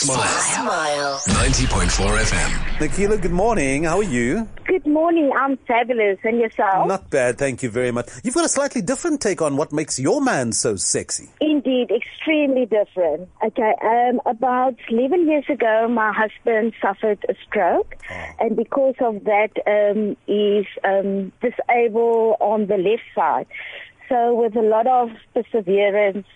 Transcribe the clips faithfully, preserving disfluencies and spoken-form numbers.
Smile. Smile. ninety point four F M. Nikhila, good morning. How are you? Good morning. I'm fabulous. And yourself? Not bad, thank you very much. You've got a slightly different take on what makes your man so sexy. Indeed, extremely different. Okay, um, about eleven years ago, my husband suffered a stroke. Oh. And because of that, um, he's um, disabled on the left side. So with a lot of perseverance,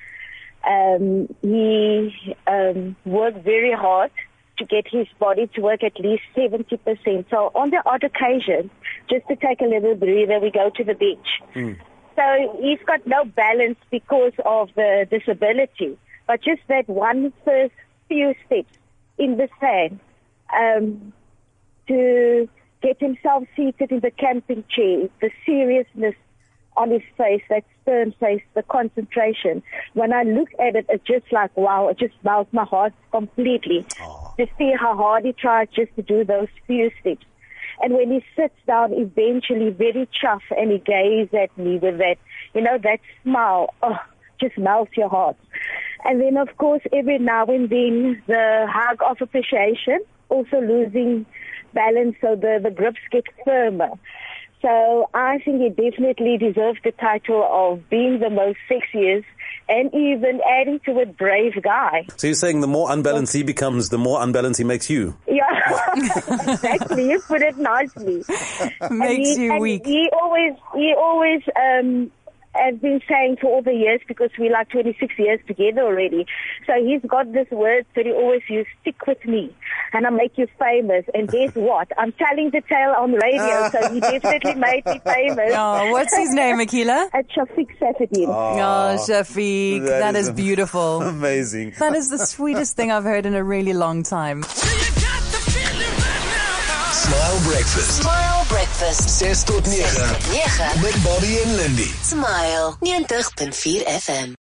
um, he um, worked very hard to get his body to work at least seventy percent. So on the odd occasion, just to take a little breather, we go to the beach. Mm. So he's got no balance because of the disability. But just that one first few steps in the sand um, to get himself seated in the camping chair, the seriousness on his face, that stern face, the concentration. When I look at it, it's just like, wow, it just melts my heart completely. Oh. To see how hard he tried just to do those few steps. And when he sits down, eventually very chuffed, and he gazes at me with that, you know, that smile, oh, just melts your heart. And then, of course, every now and then, the hug of appreciation, also losing balance, so the, the grips get firmer. So I think he definitely deserves the title of being the most sexiest and even adding to it brave guy. So you're saying the more unbalanced he becomes, the more unbalanced he makes you? Yeah, exactly. You put it nicely. Makes he, you weak. He always, he always, um, has been saying for all the years, because we're like twenty-six years together already. So he's got this word that he always uses, stick with me, and I'll make you famous. And guess what? I'm telling the tale on radio, so he definitely made me famous. Oh, what's his name, Nikhila? At Shafiq Safadin. Oh, oh Shafiq, that, that is, is beautiful. Amazing. That is the sweetest thing I've heard in a really long time. Smile Breakfast. Smile Breakfast. Ses tot nege. Met Bobby en Lindy. Smile ninety point four F M.